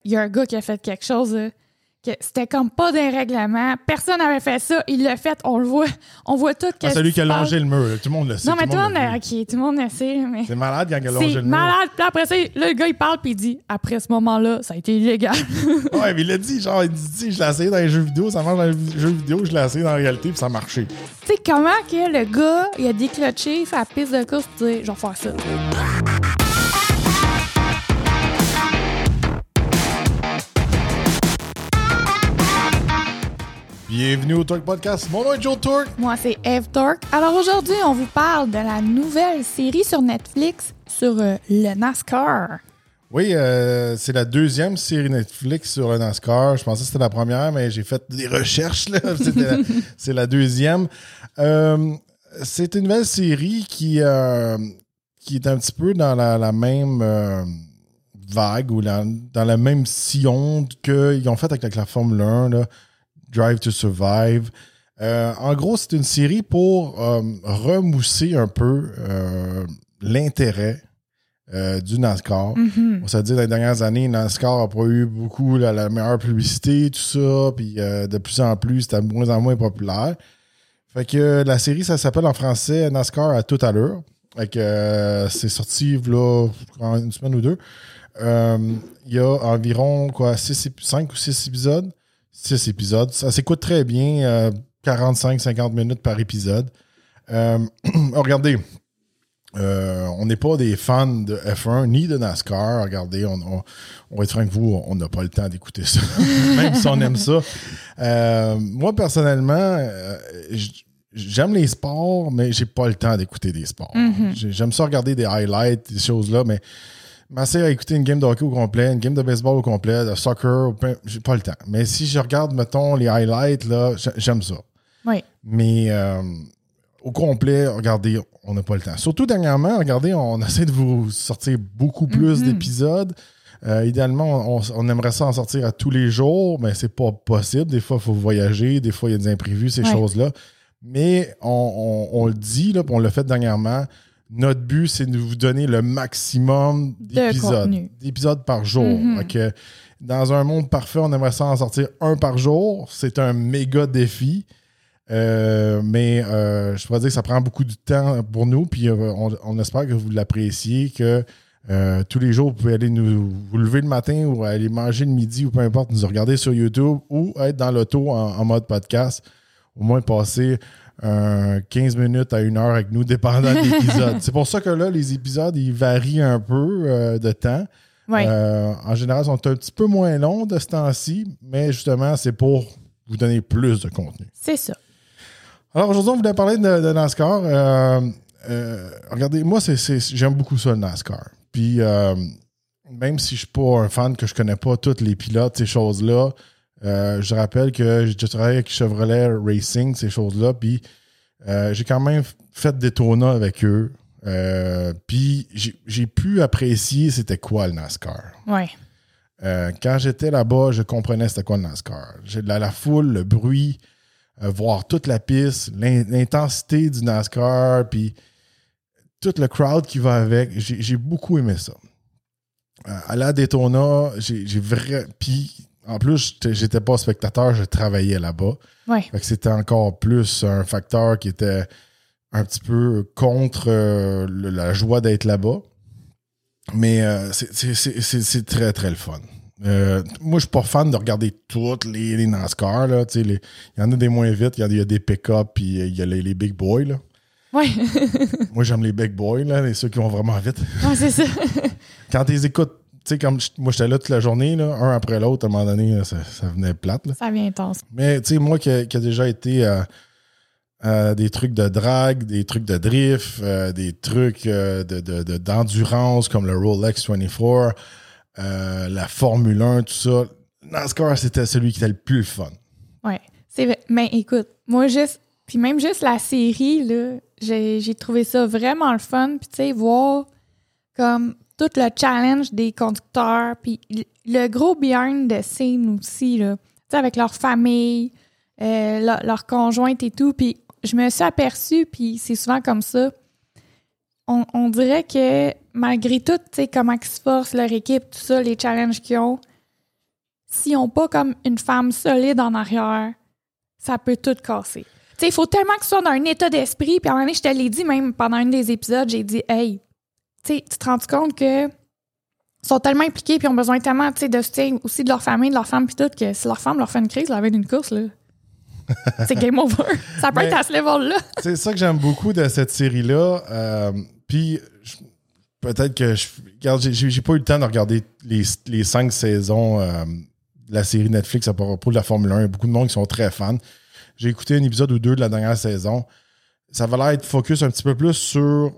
y a un gars qui a fait quelque chose, que c'était comme pas d'un règlement. Personne n'avait fait ça. Il l'a fait. On le voit. On voit tout. C'est celui qui a longé le mur. Là. Tout le monde le sait. Non, mais tout le monde le sait. Mais c'est malade quand il a longé le mur. C'est malade. Puis après ça, là, le gars, il parle puis il dit, après ce moment-là, ça a été illégal. Ouais, mais il l'a dit. Genre, il dit, je l'ai essayé dans les jeux vidéo. Ça marche dans les jeux vidéo. Je l'ai essayé dans la réalité puis ça a marché. Tu sais, comment que le gars, il a déclenché sa piste de course pour dire, je vais faire ça. Bienvenue au Torque Podcast. Mon nom est Joe Torque. Moi, c'est Eve Torque. Alors aujourd'hui, on vous parle de la nouvelle série sur Netflix sur le NASCAR. Oui, c'est la deuxième série Netflix sur le NASCAR. Je pensais que c'était la première, mais j'ai fait des recherches. Là. C'est la deuxième. C'est une nouvelle série qui est un petit peu dans la même vague ou dans le même sillon qu'ils ont fait avec la Formule 1, là, Drive to Survive. En gros, c'est une série pour remousser un peu l'intérêt du NASCAR. Mm-hmm. On s'est dit, dans les dernières années, NASCAR n'a pas eu beaucoup la meilleure publicité, tout ça, puis de plus en plus, c'était de moins en moins populaire. Fait que la série, ça s'appelle en français NASCAR à toute allure. Fait que c'est sorti là, en une semaine ou deux. Il y a environ 5 ou 6 épisodes. 6 épisodes. Ça s'écoute très bien, 45-50 minutes par épisode. Regardez, on n'est pas des fans de F1 ni de NASCAR. Regardez, on va être franc avec vous, on n'a pas le temps d'écouter ça, même si on aime ça. Moi, personnellement, j'aime les sports, mais j'ai pas le temps d'écouter des sports. Mm-hmm. J'aime ça regarder des highlights, des choses-là, mais m'asseoir à écouter une game de hockey au complet, une game de baseball au complet, de soccer, j'ai pas le temps. Mais si je regarde, mettons, les highlights, là, j'aime ça. Oui. Mais au complet, regardez, on n'a pas le temps. Surtout dernièrement, regardez, on essaie de vous sortir beaucoup plus d'épisodes. Idéalement, on aimerait ça en sortir à tous les jours, mais c'est pas possible. Des fois, il faut voyager, des fois, il y a des imprévus, ces choses-là. Mais on le dit, là, puis on l'a fait dernièrement. Notre but, c'est de vous donner le maximum d'épisodes par jour. Mm-hmm. Okay. Dans un monde parfait, on aimerait ça en sortir un par jour. C'est un méga défi. Mais je pourrais dire que ça prend beaucoup de temps pour nous. Puis on espère que vous l'appréciez, que tous les jours, vous pouvez aller vous lever le matin ou aller manger le midi ou peu importe, nous regarder sur YouTube ou être dans l'auto en mode podcast. Au moins passer 15 minutes à 1 heure avec nous, dépendant de l'épisode. C'est pour ça que là, les épisodes, ils varient un peu de temps. Ouais. En général, ils sont un petit peu moins longs de ce temps-ci, mais justement, c'est pour vous donner plus de contenu. C'est ça. Alors, aujourd'hui, on voulait parler de NASCAR. Regardez, moi, j'aime beaucoup ça, le NASCAR. Puis, même si je ne suis pas un fan, que je ne connais pas tous les pilotes, ces choses-là, je rappelle que j'ai déjà travaillé avec Chevrolet Racing, ces choses-là, puis j'ai quand même fait Daytona avec eux. Puis j'ai pu apprécier c'était quoi le NASCAR. Ouais. Quand j'étais là-bas, je comprenais c'était quoi le NASCAR. La foule, le bruit, voir toute la piste, l'intensité du NASCAR, puis tout le crowd qui va avec. J'ai beaucoup aimé ça. Aller à Daytona, j'ai vraiment... Puis en plus, j'étais pas spectateur, je travaillais là-bas. Ouais. Fait que c'était encore plus un facteur qui était un petit peu contre la joie d'être là-bas. Mais c'est très, très le fun. Moi, je suis pas fan de regarder toutes les NASCAR. Il y en a des moins vite, il y a des pick-up, puis il y a les big boys. Là. Ouais. Moi, j'aime les big boys, là, ceux qui vont vraiment vite. Ouais, c'est ça. Quand tu les écoutes, tu sais, comme moi, j'étais là toute la journée, là, un après l'autre, à un moment donné, là, ça venait plate. Là. Ça vient intense. Mais, tu sais, moi qui a déjà été des trucs de drag, des trucs de drift, des trucs d'endurance comme le Rolex 24, la Formule 1, tout ça, NASCAR, c'était celui qui était le plus fun. Oui. Mais écoute, moi, puis même juste la série, là, j'ai trouvé ça vraiment le fun. Puis, tu sais, voir comme tout le challenge des conducteurs, puis le gros behind the scene aussi, là, tu sais, avec leur famille, leur conjointe et tout. Puis, je me suis aperçue, puis c'est souvent comme ça, on dirait que malgré tout, tu sais, comment ils se forcent, leur équipe, tout ça, les challenges qu'ils ont, s'ils n'ont pas comme une femme solide en arrière, ça peut tout casser. Tu sais, il faut tellement que tu sois dans un état d'esprit. Puis à un moment donné, je te l'ai dit, même pendant un des épisodes, j'ai dit, hey, tu sais, tu te rends compte que sont tellement impliqués puis ont besoin tellement, tu sais, de soutien aussi de leur famille, de leur femme puis tout, que si leur femme leur fait une crise la veille d'une course, là, c'est game over. Ça peut être à ce level-là. C'est ça que j'aime beaucoup de cette série-là. Puis peut-être que regarde, j'ai pas eu le temps de regarder les 5 saisons de la série Netflix à propos de la Formule 1. Il y a beaucoup de monde qui sont très fans. J'ai écouté un épisode ou 2 de la dernière saison. Ça va l'air être focus un petit peu plus sur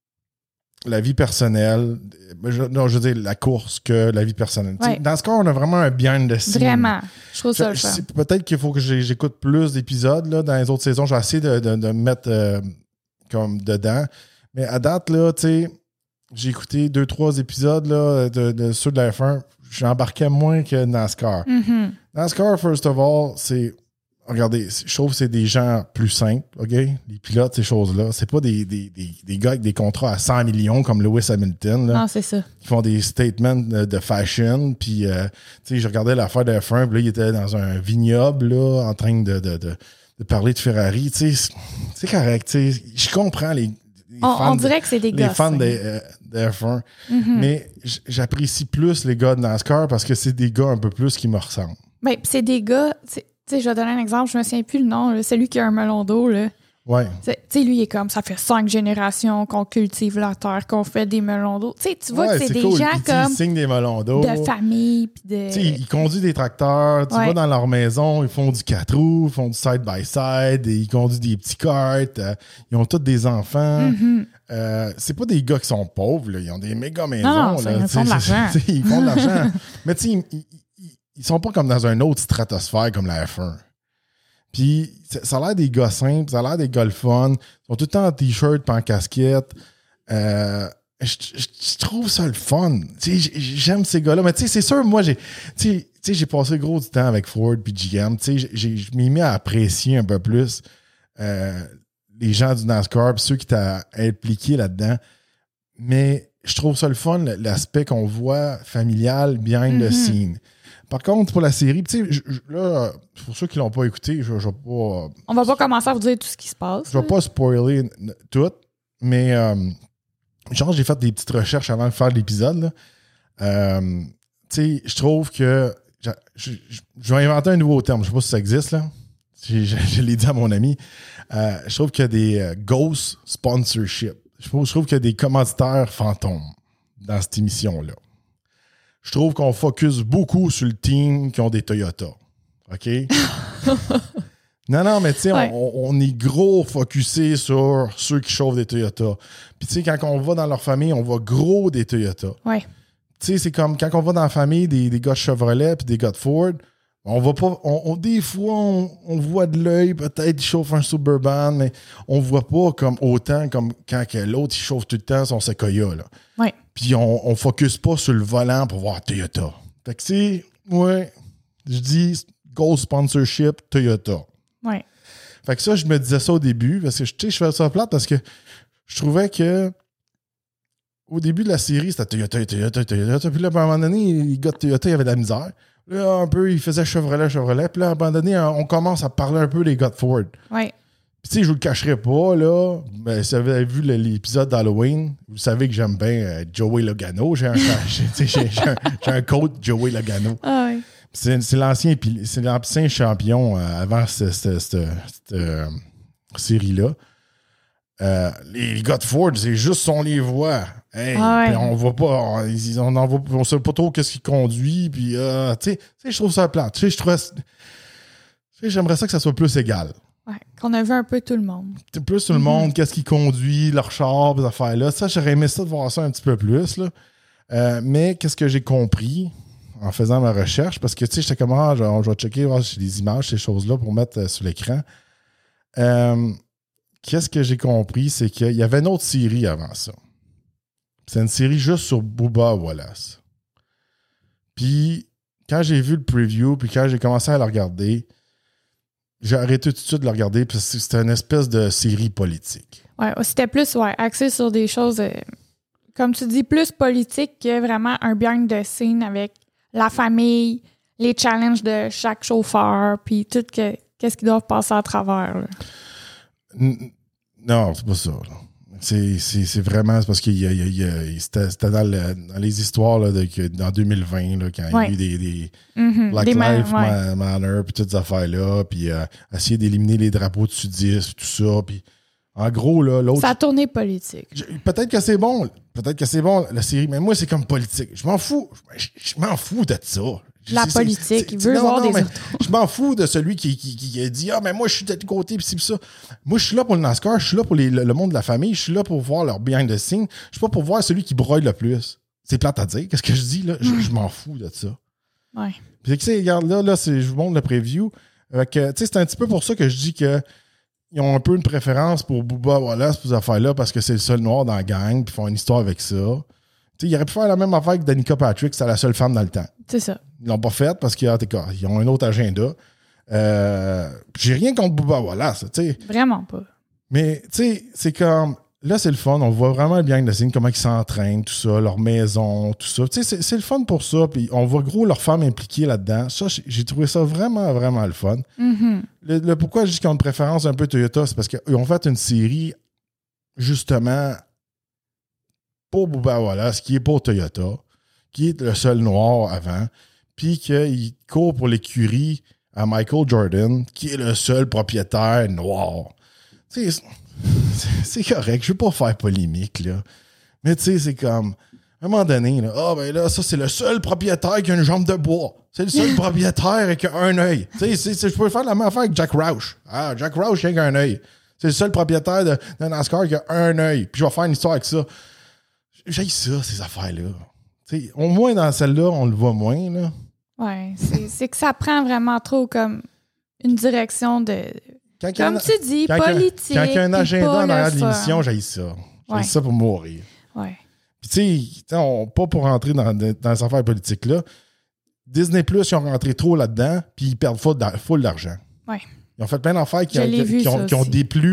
la vie personnelle. Je veux dire la course que la vie personnelle. Ouais. Dans ce cas, on a vraiment un behind the scenes. Vraiment. Je trouve ça le fun. Peut-être qu'il faut que j'écoute plus d'épisodes là, dans les autres saisons. Je vais essayer de me mettre comme dedans. Mais à date, là, tu sais, j'ai écouté 2-3 épisodes là, de ceux de la F1. J'embarquais moins que NASCAR. Mm-hmm. NASCAR, first of all, c'est... Regardez, je trouve que c'est des gens plus simples, OK? Les pilotes, ces choses-là. C'est pas des gars avec des contrats à 100 millions comme Lewis Hamilton. Là, non, c'est ça. Qui font des statements de fashion. Puis, tu sais, je regardais l'affaire de F1, puis là, il était dans un vignoble, là, en train de parler de Ferrari. Tu sais, c'est correct. Tu sais, je comprends les fans. On dirait que c'est des gars. Les fans de F1. Mm-hmm. Mais j'apprécie plus les gars de NASCAR parce que c'est des gars un peu plus qui me ressemblent. Ben, c'est des gars... Tu sais, je vais donner un exemple, je me souviens plus le nom, là, celui qui a un melon d'eau, là. Ouais. Tu sais, lui, il est comme, ça fait 5 générations qu'on cultive la terre, qu'on fait des melons d'eau. Tu sais, tu vois que c'est des cool. gens comme... Ils signent des melons d'eau. De famille, puis de... Tu sais, ils conduisent des tracteurs, tu vas dans leur maison, ils font du 4 roues, ils font du side-by-side, ils conduisent des petits karts, ils ont tous des enfants. Mm-hmm. C'est pas des gars qui sont pauvres, là. Ils ont des méga maisons. Non, là. Ils font de l'argent. Ils font de l'argent. Mais tu sais, ils sont pas comme dans un autre stratosphère comme la F1. Puis, ça a l'air des gars simples, ça a l'air des gars le fun. Ils sont tout le temps en t-shirt pas en casquette. Je trouve ça le fun. J'aime ces gars-là. Mais tu sais, c'est sûr, moi, j'ai passé gros du temps avec Ford puis GM. Je m'y mis à apprécier un peu plus les gens du NASCAR puis ceux qui étaient impliqués là-dedans. Mais je trouve ça le fun, l'aspect qu'on voit familial, behind the scene. Par contre, pour la série, tu sais, là, pour ceux qui l'ont pas écouté, je vais pas... On va pas commencer à vous dire tout ce qui se passe. Je vais pas spoiler tout, mais genre, j'ai fait des petites recherches avant de faire l'épisode. Tu sais, je trouve que... Je vais inventer un nouveau terme, je sais pas si ça existe, là. Je l'ai dit à mon ami. Je trouve qu'il y a des ghost sponsorship. Je trouve qu'il y a des commanditaires fantômes dans cette émission-là. Je trouve qu'on focus beaucoup sur le team qui ont des Toyota. OK? Non, mais tu sais, on est gros focusé sur ceux qui chauffent des Toyota. Puis tu sais, quand on va dans leur famille, on voit gros des Toyota. Ouais. Tu sais, c'est comme quand on va dans la famille des gars de Chevrolet puis des gars de Ford, on va pas. Des fois, on voit de l'œil, peut-être, il chauffe un Suburban, mais on voit pas comme autant comme quand l'autre, il chauffe tout le temps son Sequoia, là. Ouais. Puis on focus pas sur le volant pour voir Toyota. Fait que c'est, je dis Gold Sponsorship Toyota. Ouais. Fait que ça, je me disais ça au début, parce que je fais ça plate parce que je trouvais que au début de la série, c'était Toyota. Puis là, à un moment donné, les gars de Toyota, ils avaient de la misère. Là, un peu, ils faisaient Chevrolet. Puis là, à un moment donné, on commence à parler un peu des gars de Ford. Ouais. Puis, tu sais, je vous le cacherai pas, là. Ben, si vous avez vu l'épisode d'Halloween, vous savez que j'aime bien Joey Logano. J'ai un coach, Joey Logano. Ah ouais. C'est l'ancien champion avant cette série-là. Les gars de Ford, c'est juste on les voit. Hey, on voit pas, on sait pas trop qu'est-ce qu'il conduit. Puis, tu sais, je trouve ça plate. J'aimerais ça que ça soit plus égal. Ouais, qu'on a vu un peu tout le monde. Plus tout le monde, qu'est-ce qu'ils conduit, leur char, ces affaires-là. Ça, j'aurais aimé ça de voir ça un petit peu plus. Là. Mais qu'est-ce que j'ai compris en faisant ma recherche? Parce que, tu sais, j'étais comme, je vais checker, voir si j'ai des images, ces choses-là, pour mettre sur l'écran. Qu'est-ce que j'ai compris? C'est qu'il y avait une autre série avant ça. C'est une série juste sur Bubba Wallace. Puis, quand j'ai vu le preview, puis quand j'ai commencé à le regarder, j'ai arrêté tout de suite de le regarder parce que c'était une espèce de série politique. Ouais, c'était plus axé sur des choses, comme tu dis, plus politique que vraiment un behind the scene avec la famille, les challenges de chaque chauffeur, puis tout qu'est-ce qu'ils doivent passer à travers. Là. Non, c'est pas ça. Là. C'est vraiment parce que c'était dans les histoires là, dans 2020, là, quand il y a eu des Black Lives Matter, puis toutes ces affaires-là, puis essayer d'éliminer les drapeaux de sudistes, tout ça. Puis en gros, là, l'autre. Ça a tourné politique. Peut-être que c'est bon. Peut-être que c'est bon, la série, mais moi, c'est comme politique. Je m'en fous. Je m'en fous de ça. La politique, il veut voir des autos. Je m'en fous de celui qui a dit « Ah, mais moi, je suis de côté, pis c'est ça. » Moi, je suis là pour le NASCAR, je suis là pour le monde de la famille, je suis là pour voir leur behind the scenes. Je suis pas pour voir celui qui broille le plus. C'est plate à dire. Qu'est-ce que je dis, là? Je m'en fous de ça. Ouais. Puis, tu sais, regarde, là je vous montre le preview. Tu sais, c'est un petit peu pour ça que je dis que ils ont un peu une préférence pour Bubba Wallace, pour ces affaires-là, parce que c'est le seul noir dans la gang, puis ils font une histoire avec ça. Tu sais, ils auraient pu faire la même affaire que Danica Patrick, c'était la seule femme dans le temps. C'est ça. Ils l'ont pas fait parce qu'ils ont un autre agenda. J'ai rien contre Bubba Wallace, tu sais. Vraiment pas. Mais, tu sais, c'est comme... Là, c'est le fun. On voit vraiment le behind the scenes, comment ils s'entraînent, tout ça, leur maison, tout ça. Tu sais, c'est le fun pour ça. Puis on voit gros leurs femmes impliquées là-dedans. Ça, j'ai trouvé ça vraiment, vraiment le fun. Mm-hmm. Pourquoi je dis qu'ils ont une préférence un peu Toyota, c'est parce qu'ils ont fait une série, justement, pour Bubba Wallace, qui est pour Toyota, qui est le seul noir avant, puis qu'il court pour l'écurie à Michael Jordan, qui est le seul propriétaire noir. Tu sais, c'est correct, je veux pas faire polémique, là. Mais tu sais, c'est comme, à un moment donné, là, ben là, ça, c'est le seul propriétaire qui a une jambe de bois. C'est le seul propriétaire qui a un œil. Tu sais, je peux faire la même affaire avec Jack Roush. Ah, Jack Roush, il a un œil. C'est le seul propriétaire de NASCAR qui a un œil. Puis je vais faire une histoire avec ça. J'haïs ça, ces affaires-là. T'sais, au moins, dans celle-là, on le voit moins, là. Ouais, c'est que ça prend vraiment trop comme une direction de... Comme tu dis, politique. Quand il y a un agenda en arrière de l'émission, j'haïs ça. J'haïs ça pour mourir. Ouais. Puis tu sais, pas pour rentrer dans ces affaires politiques-là, Disney+, ils ont rentré trop là-dedans, puis ils perdent full d'argent. Ouais. Ils ont fait plein d'affaires qui ont aussi. déplu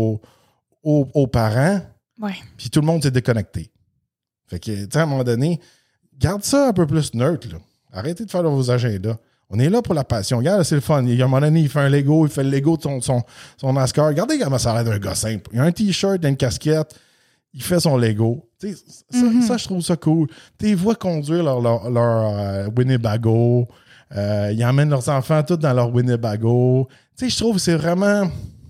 aux parents, ouais. Puis tout le monde s'est déconnecté. Fait que, tu sais, à un moment donné, garde ça un peu plus neutre, là. Arrêtez de faire vos agendas. On est là pour la passion. Regarde, c'est le fun. Il y a un moment donné, il fait un Lego, il fait le Lego de son NASCAR. Regardez comment ça a l'air d'un gars simple. Il a un T-shirt, une casquette, il fait son Lego. Ça, je trouve ça cool. Ils voient conduire leur Winnebago. Ils emmènent leurs enfants tous dans leur Winnebago. Je trouve que c'est vraiment...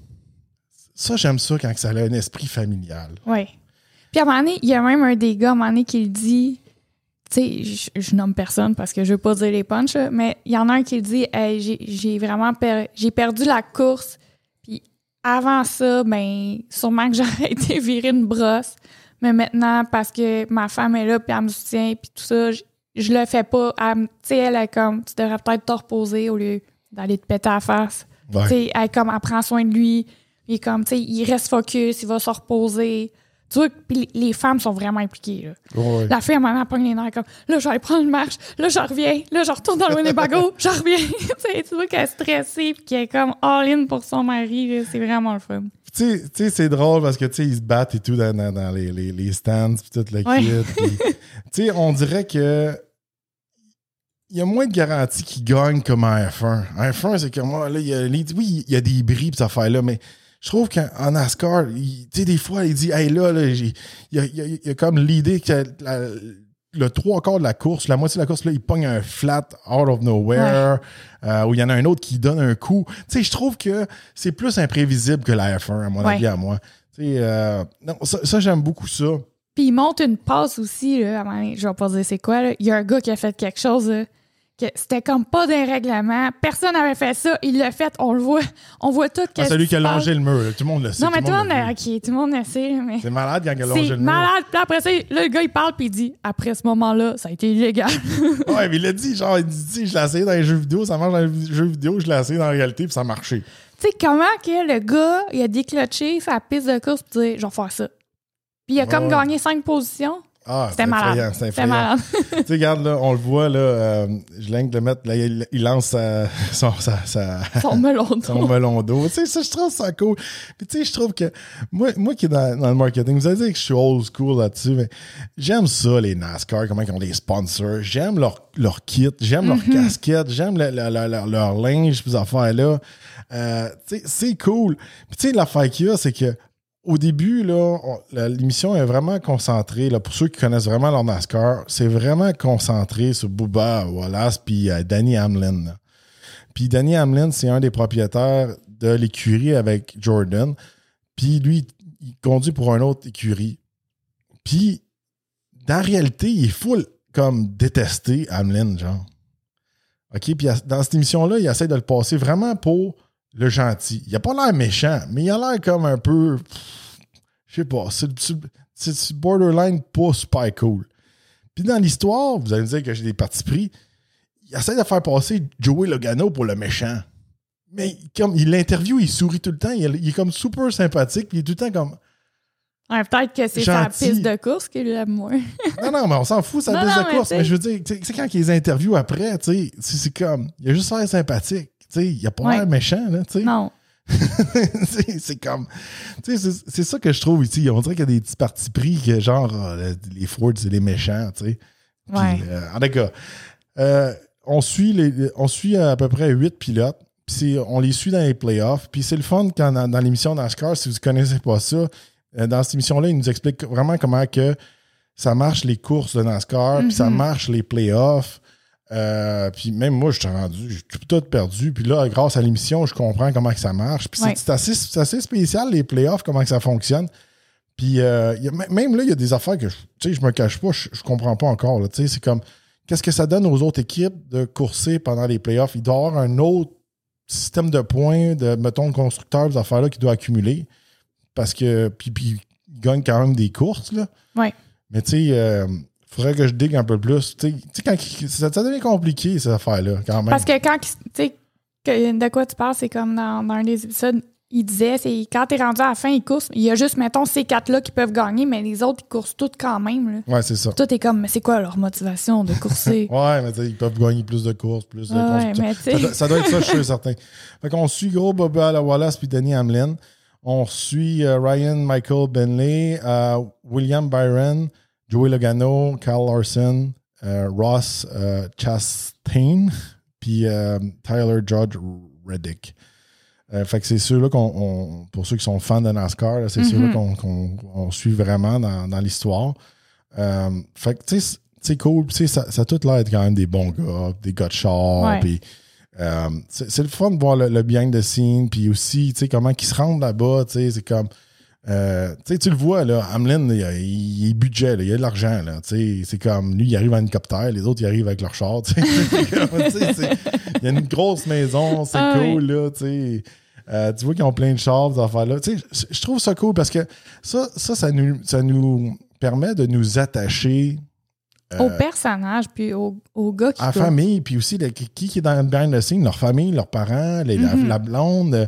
Ça, j'aime ça quand ça a un esprit familial. Oui. Puis à un moment donné, il y a même un des gars, à un moment donné, qui le dit... Tu sais, je nomme personne parce que je veux pas dire les punchs, mais il y en a un qui le dit hey, j'ai vraiment j'ai perdu la course. Puis avant ça, ben sûrement que j'aurais été virer une brosse. Mais maintenant, parce que ma femme est là, puis elle me soutient, puis tout ça, je le fais pas. Tu sais, elle est comme, tu devrais peut-être te reposer au lieu d'aller te péter à la face. Ouais. Tu sais, elle prend soin de lui. Il est comme, tu sais, il reste focus, il va se reposer. Tu vois, puis les femmes sont vraiment impliquées. Là. Ouais. La fille, elle pogne les nerfs comme là, je vais aller prendre une marche, là, je reviens, là, je retourne dans le Winnebago, je reviens. Tu vois qu'elle est stressée puis qu'elle est comme all-in pour son mari. Là. C'est vraiment le fun. Tu sais, c'est drôle parce que tu sais, ils se battent et tout dans les stands puis tout le kit. Tu sais, on dirait que il y a moins de garanties qu'ils gagnent comme en F1. En F1, c'est que moi, là, il y a des bris pis cette affaire-là, mais je trouve qu'en NASCAR, tu sais, des fois, il dit, hey, là, il y a comme l'idée que le 3/4 de la course, la moitié de la course, là, il pogne un flat out of nowhere, où il y en a un autre qui donne un coup. Tu sais, je trouve que c'est plus imprévisible que la F1, à mon avis, à moi. Tu sais, non, ça, j'aime beaucoup ça. Puis il monte une passe aussi, là. Je vais pas dire c'est quoi, là. Il y a un gars qui a fait quelque chose, là, que c'était comme pas d'un règlement. Personne n'avait fait ça. Il l'a fait. On le voit. On voit tout. Celui qui a longé le mur. Là. Tout le monde le sait. Non, mais tout le monde le sait. Mais... C'est malade quand il a longé le mur. C'est malade. Puis après ça, là, le gars, il parle puis il dit « Après ce moment-là, ça a été illégal. » Ouais, mais il l'a dit. Genre, il dit « Je l'ai essayé dans les jeux vidéo. Ça marche dans les jeux vidéo. Je l'ai essayé dans la réalité. Puis ça a marché. » Tu sais, comment que le gars, il a déclenché sa piste de course puis dit « Je vais faire ça. » Puis il a comme gagné 5 positions. C'était malade. C'est effrayant. Tu sais, regarde, là, on le voit, là, je viens de le mettre, là, il lance son melon d'eau. Son melon d'eau. Tu sais, ça, je trouve ça cool. Puis, tu sais, je trouve que, moi qui est dans le marketing, vous allez dire que je suis old school là-dessus, mais j'aime ça, les NASCAR, comment ils ont des sponsors. J'aime leur kit, j'aime leur casquette, j'aime leur linge, ces affaires-là. Tu sais, c'est cool. Puis, tu sais, l'affaire qu'il y a, c'est que, au début, là, l'émission est vraiment concentrée. Là, pour ceux qui connaissent vraiment leur NASCAR, c'est vraiment concentré sur Bubba Wallace puis Denny Hamlin. Là. Puis Denny Hamlin, c'est un des propriétaires de l'écurie avec Jordan. Puis lui, il conduit pour une autre écurie. Puis, dans la réalité, il est full comme détesté Hamlin, genre. OK? Puis dans cette émission-là, il essaie de le passer vraiment pour le gentil. Il a pas l'air méchant, mais il a l'air comme un peu... Je sais pas, c'est borderline pas super cool. Puis dans l'histoire, vous allez me dire que j'ai des partis pris, il essaie de faire passer Joey Logano pour le méchant. Mais comme il l'interviewe, il sourit tout le temps, il est comme super sympathique, puis il est tout le temps comme... Ouais, peut-être que c'est sa piste de course qu'il aime moins. non, mais on s'en fout, sa piste de course. Mais je veux dire, tu sais, quand il les interviewe après, tu sais, c'est comme... Il a juste l'air sympathique. T'sais, il a pas l'air méchant, là, tu sais. Non. c'est comme... C'est ça que je trouve ici. On dirait qu'il y a des petits partis pris que, genre, les Ford, c'est les méchants, tu sais. Ouais. En tout cas, on suit à peu près 8 pilotes. Puis on les suit dans les playoffs. Puis c'est le fun quand dans l'émission NASCAR, si vous ne connaissez pas ça, dans cette émission-là, il nous explique vraiment comment que ça marche les courses de NASCAR, puis ça marche les playoffs. Puis même moi, je suis rendu, j'ai tout perdu. Puis là, grâce à l'émission, je comprends comment que ça marche. Puis c'est assez spécial, les playoffs, comment que ça fonctionne. Puis même là, il y a des affaires que je me cache pas, je comprends pas encore. Là, c'est comme, qu'est-ce que ça donne aux autres équipes de courser pendant les playoffs? Il doit y avoir un autre système de points, de, mettons, le constructeur, des affaires-là qu'il doit accumuler. Parce que, puis il gagne quand même des courses, là. Ouais. Mais tu sais... faudrait que je digue un peu plus. Tu sais, quand ça devient compliqué, ces affaires-là, quand même. Parce que quand, tu sais, de quoi tu parles, c'est comme dans un des épisodes, il disait, c'est quand t'es rendu à la fin, ils coursent, il y a juste, mettons, ces 4-là qui peuvent gagner, mais les autres, ils coursent toutes quand même. Là. Ouais, c'est ça. Tout est comme, mais c'est quoi leur motivation de courser? Ouais, mais tu sais, ils peuvent gagner plus de courses, plus de courses. Ça doit être ça, je suis certain. Fait qu'on suit gros Bubba Wallace puis Denny Hamlin. On suit Ryan Michael Bentley, William Byron, Joey Logano, Kyle Larson, Ross Chastain, puis Tyler Judge Reddick. Fait que c'est ceux-là pour ceux qui sont fans de NASCAR, là, c'est ceux-là qu'on suit vraiment dans l'histoire. Fait que, tu sais, c'est cool. Ça a tout l'air d'être quand même des bons gars, des gars de char. Puis, c'est le fun de voir le behind the scene. Puis aussi, tu sais, comment ils se rendent là-bas. Tu sais, c'est comme... tu le vois, là, Hamlin, il est budget, là, il a de l'argent. Là, c'est comme, lui, il arrive en hélicoptère, les autres, ils arrivent avec leur char. Il y a une grosse maison, c'est cool. Là, tu vois qu'ils ont plein de chars, des affaires-là. Je trouve ça cool parce que ça nous permet de nous attacher aux personnages, puis aux gars qui... à la famille, puis aussi qui est dans le behind the scene, leur famille, leurs parents, la blonde,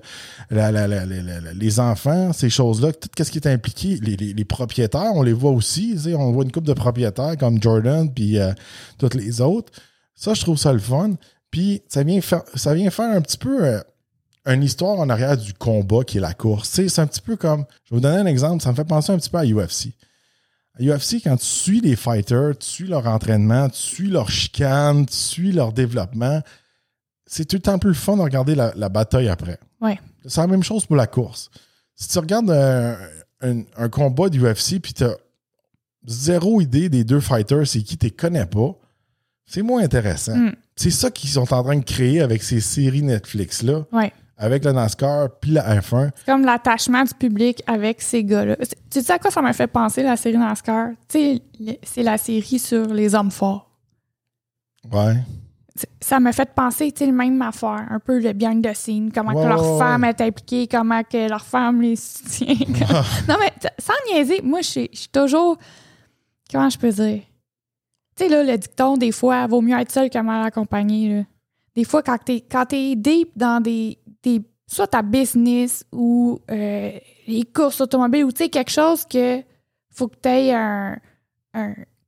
les enfants, ces choses-là, tout ce qui est impliqué. Les propriétaires, on les voit aussi. On voit une couple de propriétaires comme Jordan, puis toutes les autres. Ça, je trouve ça le fun. Puis ça vient faire un petit peu une histoire en arrière du combat qui est la course. C'est un petit peu comme... Je vais vous donner un exemple. Ça me fait penser un petit peu à UFC. À UFC, quand tu suis les fighters, tu suis leur entraînement, tu suis leur chicane, tu suis leur développement, c'est tout le temps plus le fun de regarder la bataille après. Ouais. C'est la même chose pour la course. Si tu regardes un combat d'UFC puis tu as zéro idée des deux fighters, c'est qui tu ne connais pas, c'est moins intéressant. C'est ça qu'ils sont en train de créer avec ces séries Netflix-là. Ouais. Avec le NASCAR puis la F1. C'est comme l'attachement du public avec ces gars-là. Tu sais à quoi ça m'a fait penser, la série NASCAR? Tu sais, c'est la série sur les hommes forts. Ouais. Ça m'a fait penser, tu sais, le même affaire. Un peu le behind the scene, comment que leur femme est impliquée, comment que leur femme les soutient. Non, mais sans niaiser, moi, je suis toujours... Comment je peux dire? Tu sais, là, le dicton, des fois, vaut mieux être seul que mal accompagné, là. Des fois, quand t'es deep dans soit ta business ou les courses automobiles ou tu sais quelque chose que faut que tu aies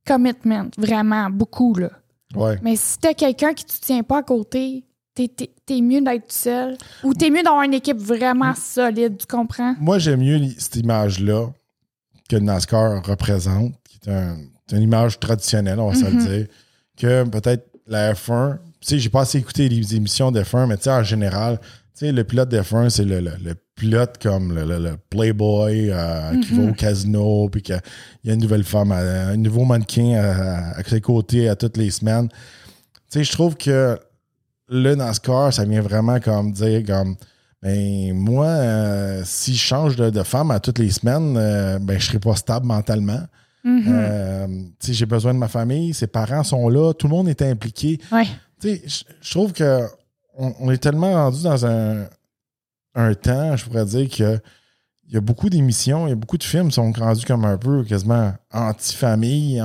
commitment, vraiment, beaucoup, là. Ouais. Mais si t'as quelqu'un qui te tient pas à côté, t'es mieux d'être seul. Ou t'es mieux d'avoir une équipe vraiment solide, tu comprends? Moi, j'aime mieux cette image-là que le NASCAR représente, qui est une image traditionnelle, on va se le dire, que peut-être la F1. Tu sais, j'ai pas assez écouté les émissions de F1, mais tu sais, en général, tu sais, le pilote de F1, c'est le pilote comme le playboy qui va au casino, puis qu'il y a une nouvelle femme, un nouveau mannequin à ses côtés à toutes les semaines. Tu sais, je trouve que le NASCAR, ça vient vraiment comme dire, comme, ben, moi, si je change de femme à toutes les semaines, ben, je serai pas stable mentalement. Tu sais, j'ai besoin de ma famille, ses parents sont là, tout le monde est impliqué. Ouais. Tu sais, je trouve que on est tellement rendu dans un temps, je pourrais dire qu'il y a beaucoup d'émissions, il y a beaucoup de films qui sont rendus comme un peu quasiment anti-famille,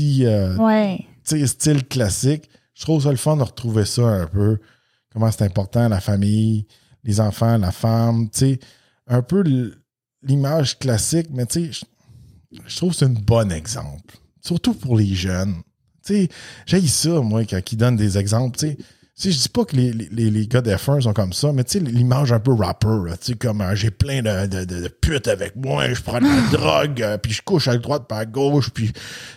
Ouais. style classique. Je trouve ça le fun de retrouver ça un peu. Comment c'est important, la famille, les enfants, la femme. Tu sais, un peu l'image classique, mais tu sais, je trouve que c'est un bon exemple. Surtout pour les jeunes. Tu sais, j'haïs ça, moi, quand ils donnent des exemples. Tu sais, je dis pas que les gars de F1 sont comme ça, mais tu sais, l'image un peu rapper, tu sais, comme j'ai plein de putes avec moi, je prends de la drogue, puis je couche à droite pas à gauche, puis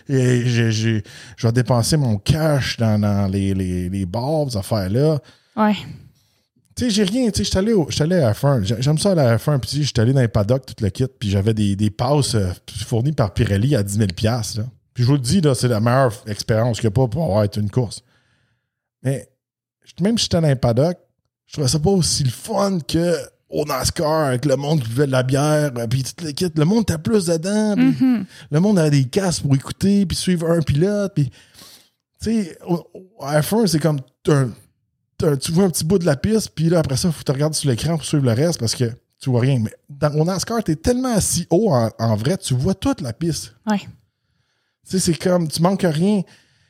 je vais dépenser mon cash dans les bars, ces affaires-là. Ouais. Tu sais, j'ai rien, tu sais, je suis allé à F1, j'aime ça à la F1, puis je suis allé dans les paddocks, tout le kit, puis j'avais des passes fournies par Pirelli à 10 000 $, là. Puis je vous le dis, là, c'est la meilleure expérience qu'il n'y a pas pour avoir été une course. Mais même si j'étais dans un paddock, je trouvais ça pas aussi le fun qu'au NASCAR avec le monde qui buvait de la bière, puis tout le kit. Le monde était plus dedans, puis le monde avait des casques pour écouter, puis suivre un pilote. Puis, tu sais, à F1, c'est comme tu vois un petit bout de la piste, puis là, après ça, il faut que tu regardes sur l'écran pour suivre le reste parce que tu vois rien. Mais au NASCAR, t'es tellement assis haut en vrai, tu vois toute la piste. Ouais. Tu sais, c'est comme, tu manques rien.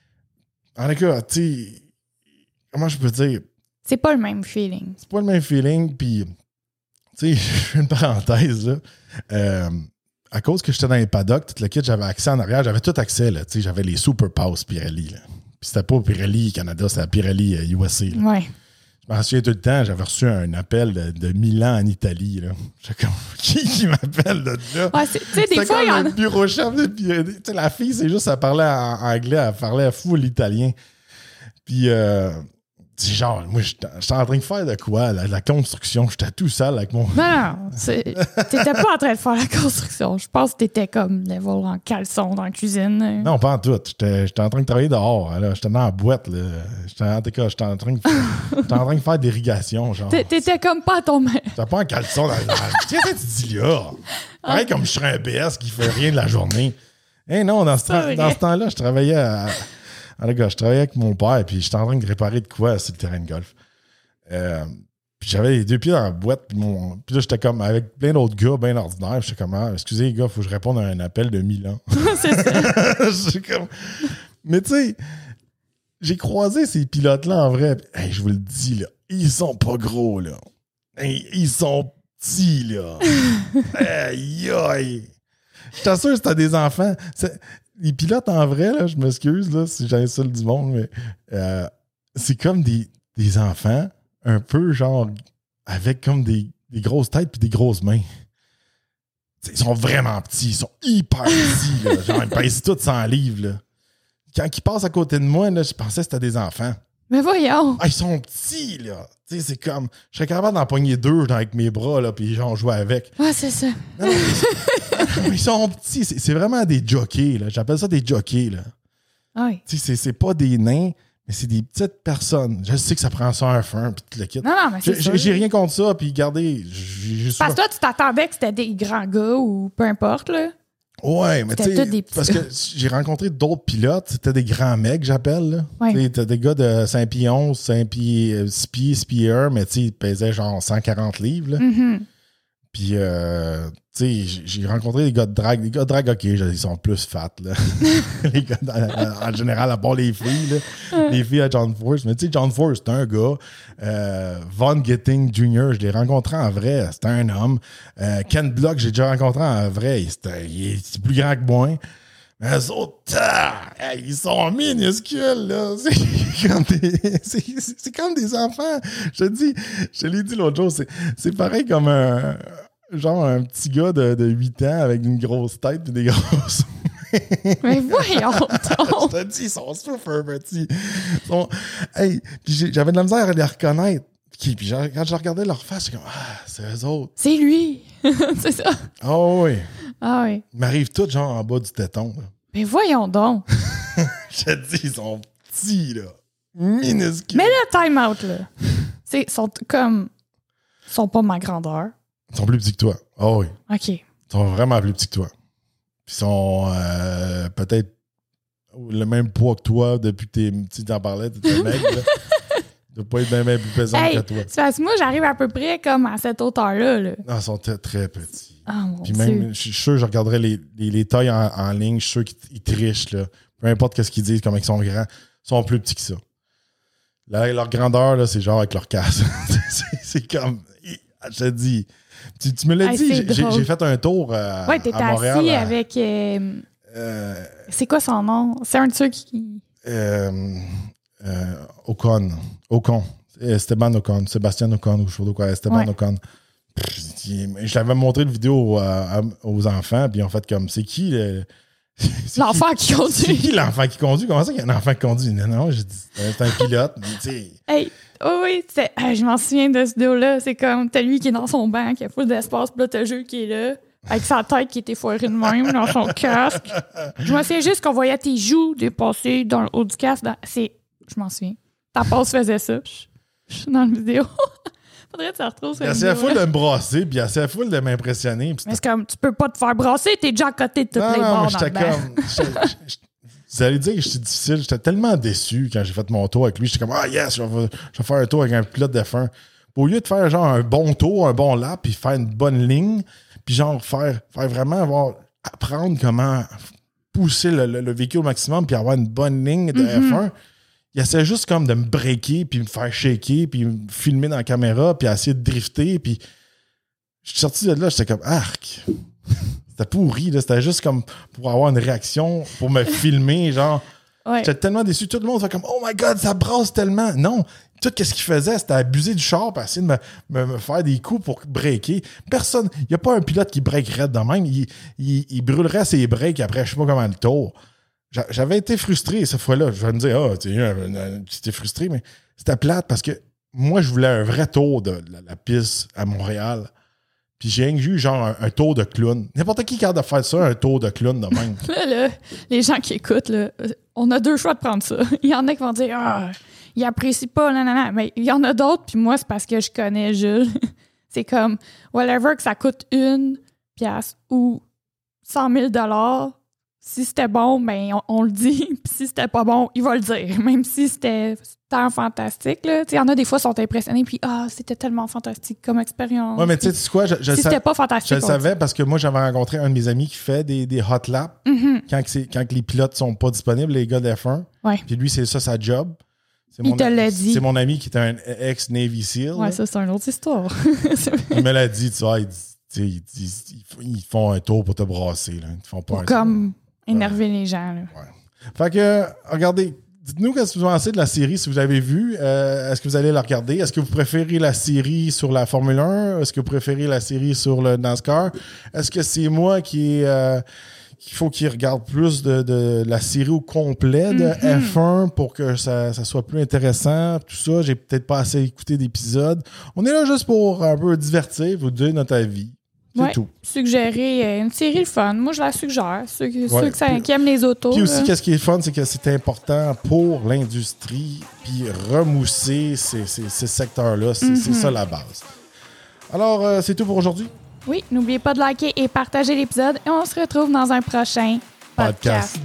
En tout cas, tu sais, comment je peux dire? C'est pas le même feeling. C'est pas le même feeling, puis, tu sais, je fais une parenthèse, là. À cause que j'étais dans les paddocks, tout le kit, j'avais accès en arrière, j'avais tout accès, là. Tu sais, j'avais les Super Pass Pirelli, là. Puis c'était pas Pirelli Canada, c'était Pirelli USA, là. Ouais. Je m'en souviens tout le temps, j'avais reçu un appel de Milan en Italie, là. J'étais comme, qui m'appelle de là? Ouais, tu sais, des fois, il y en a. Le bureau chef de Pirelli. Tu sais, la fille, c'est juste, elle parlait en anglais, elle parlait full italien. Puis, c'est genre, moi, j'étais en train de faire de quoi? La construction, j'étais tout seul avec mon. Non, t'étais pas en train de faire la construction. Je pense que t'étais comme level en caleçon dans la cuisine. Non, pas en tout. J'étais en train de travailler dehors. Là. J'étais dans la boîte. Là. En tout cas, j'étais en train de faire d'irrigation. Genre. T'étais comme pas à ton main. J'étais pas en caleçon dans Qu'est-ce que tu dis là? Pareil comme je serais un BS qui fait rien de la journée. Non, dans ce temps-là, je travaillais je travaillais avec mon père, puis j'étais en train de réparer de quoi sur le terrain de golf. Puis j'avais les deux pieds dans la boîte, puis là, j'étais comme avec plein d'autres gars bien ordinaires. J'étais comme, excusez les gars, il faut que je réponde à un appel de Milan. C'est ça. Comme... Mais tu sais, j'ai croisé ces pilotes-là en vrai. Hey, je vous le dis, là, ils sont pas gros, là. Hey, ils sont petits, là. Aïe, aïe. Je t'assure que c'était des enfants. Les pilotes, en vrai, là, je m'excuse là, si j'insulte du monde, mais c'est comme des enfants un peu genre avec comme des grosses têtes puis des grosses mains. T'sais, ils sont vraiment petits, ils sont hyper petits. Là, genre, ils pèsent tous 100 livres. Là. Quand ils passent à côté de moi, là, je pensais que c'était des enfants. Mais voyons! Ils sont petits, là. T'sais, c'est comme... Je serais capable d'en pogner deux avec mes bras, là, puis genre jouer avec. Ouais, c'est ça. Non, ils sont petits. C'est vraiment des jockeys, là. J'appelle ça des jockeys, là. Ouais. C'est pas des nains, mais c'est des petites personnes. Je sais que ça prend ça un fin, puis tout le kit. Non, mais c'est sûr. J'ai rien contre ça, puis regardez... Parce que toi, tu t'attendais que c'était des grands gars ou peu importe, là. Ouais, mais tu sais, parce que j'ai rencontré d'autres pilotes, c'était des grands mecs, j'appelle, là. Ouais. T'as des gars de 5 pieds 11, 5 pieds, 6 pieds, 6 pieds 1, mais tu sais, ils pesaient genre 140 livres, là. Mm-hmm. Puis, tu sais, j'ai rencontré des gars de drague. Les gars de drague, OK, ils sont plus fat, là. Les gars, en général, à part les filles, là. Les filles à John Force. Mais tu sais, John Force, c'est un gars. Von Gitting Jr., je l'ai rencontré en vrai. C'était un homme. Ken Block, j'ai déjà rencontré en vrai. Il est plus grand que moi. Eux autres, ils sont minuscules, là. C'est comme des enfants. Je te l'ai dit l'autre jour, c'est pareil comme un petit gars de 8 ans avec une grosse tête et des grosses Mais voyons donc! Je te dis, ils sont super petits. Hey, j'avais de la misère à les reconnaître. Puis quand je regardais leur face, j'étais comme, c'est eux autres. C'est lui! C'est ça. Oui. Ah oui. Ils m'arrivent tous genre en bas du téton. Là. Mais voyons donc! Je te dis, ils sont petits, là. Minuscules. Mais le time-out, là. Ils sont pas ma grandeur. Ils sont plus petits que toi. Oui. OK. Ils sont vraiment plus petits que toi. Ils sont peut-être le même poids que toi depuis que tu t'en parlais, tu étais mec, là. Ils doivent pas être bien plus pesants que toi. C'est parce que moi, j'arrive à peu près comme à cette hauteur-là. Là. Non, ils sont très, très petits. Ah, mon Puis Dieu. même, je suis sûr, je regarderais les tailles en ligne, je suis sûr qu'ils trichent, là. Peu importe ce qu'ils disent, comment ils sont grands, ils sont plus petits que ça. Là, leur grandeur, là, c'est genre avec leur casse. c'est comme... Je te dis... Tu me l'as dit, j'ai fait un tour à Montréal. T'es assis avec... c'est quoi son nom? C'est un de ceux qui... Ocon. Esteban Ocon. Sébastien Ocon, ou je sais pas quoi. Esteban Ocon. Je l'avais montré une vidéo aux enfants, puis ils ont fait comme, c'est qui l'enfant qui conduit? C'est qui l'enfant qui conduit? Comment ça qu'il y a un enfant qui conduit? Non, j'ai dit, c'est un pilote. Hey, oui, je m'en souviens de cette vidéo-là. C'est comme, t'as lui qui est dans son banc, qui a full d'espace, puis là, t'as le jeu qui est là, avec sa tête qui était foirée de même, dans son casque. Je me souviens juste qu'on voyait tes joues dépasser dans le haut du casque. Je m'en souviens. Ta passe faisait ça. Je suis dans la vidéo. Faudrait que tu retrouves cette vidéo. Il a assez full de me brasser, puis il a assez full de m'impressionner. Mais c'est comme, tu peux pas te faire brasser, t'es déjà à côté de toutes les barres dans le banc. Vous allez dire que j'étais difficile. J'étais tellement déçu quand j'ai fait mon tour avec lui. J'étais comme, yes, je vais faire un tour avec un pilote de F1. Au lieu de faire genre un bon tour, un bon lap, puis faire une bonne ligne, puis genre faire vraiment apprendre comment pousser le véhicule au maximum, puis avoir une bonne ligne de F1, il essaie juste comme de me breaker, puis me faire shaker, puis me filmer dans la caméra, puis essayer de drifter, puis je suis sorti de là, j'étais comme, arc! C'était pourri, là. C'était juste comme pour avoir une réaction, pour me filmer, genre. Ouais. J'étais tellement déçu. Tout le monde fait comme, oh my God, ça brasse tellement. Non, tout ce qu'il faisait, c'était abuser du char, pour essayer de me faire des coups pour breaker. Personne, il n'y a pas un pilote qui breakerait de même. Il brûlerait ses breaks après, je sais pas comment le tour. J'avais été frustré cette fois-là. Je vais me dire, tu étais frustré, mais c'était plate parce que moi, je voulais un vrai tour de la piste à Montréal. Puis j'ai eu genre un tour de clown. N'importe qui est capable de faire ça, un tour de clown de même. Là, les gens qui écoutent, là, on a deux choix de prendre ça. Il y en a qui vont dire « ils apprécient pas, non. » Mais il y en a d'autres, puis moi, c'est parce que je connais Jules. C'est comme, whatever que ça coûte 1 piastre ou 100 000 $, si c'était bon, ben on le dit. Puis si c'était pas bon, il va le dire. Même si c'était tant fantastique. Il y en a des fois qui sont impressionnés. Puis c'était tellement fantastique comme expérience. Oui, mais tu sais quoi? Si c'était pas fantastique. Je le savais parce que moi, j'avais rencontré un de mes amis qui fait des hot laps quand les pilotes sont pas disponibles, les gars de F1. Ouais. Puis lui, c'est ça sa job. Il te l'a dit. C'est mon ami qui était un ex-Navy SEAL. Ouais, ça, c'est une autre histoire. Il me l'a dit, tu vois. Ils font un tour pour te brasser. Là. Ils font pas pour comme énerver les gens. Là. Ouais. Fait que, regardez, dites-nous qu'est-ce que vous pensez de la série, si vous l'avez vue. Est-ce que vous allez la regarder? Est-ce que vous préférez la série sur la Formule 1? Est-ce que vous préférez la série sur le NASCAR? Est-ce que c'est moi qu'il faut qu'il regarde plus de la série au complet de F1 pour que ça soit plus intéressant? Tout ça, j'ai peut-être pas assez écouté d'épisodes. On est là juste pour un peu divertir, vous dire notre avis. C'est tout. Suggérer une série le fun. Moi, je la suggère. Ceux qui aiment les autos. Puis aussi, qu'est-ce qui est fun, c'est que c'est important pour l'industrie, puis remousser ces secteurs-là. C'est ça la base. Alors, c'est tout pour aujourd'hui. Oui, n'oubliez pas de liker et partager l'épisode. Et on se retrouve dans un prochain podcast.